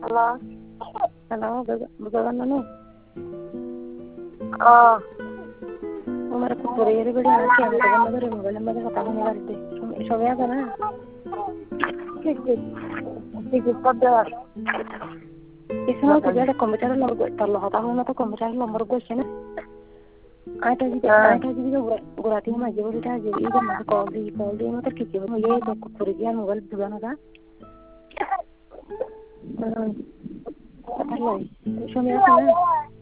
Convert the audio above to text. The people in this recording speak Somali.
Halo, bagaimana Nanu? Umar kukuriri beli anak yang kawan negara menggalang pada katakan negara deh. Soalnya kan? Isma tuh dia ada komputer nomor gue, kalau tahu nama tuh komputer nomor gue sih na. Ada juga gurati mah jauh dia aja, itu mah call di mah terkicau, mau ya itu kukuriri mobile juga nada. Apa lagi? Soalnya kan?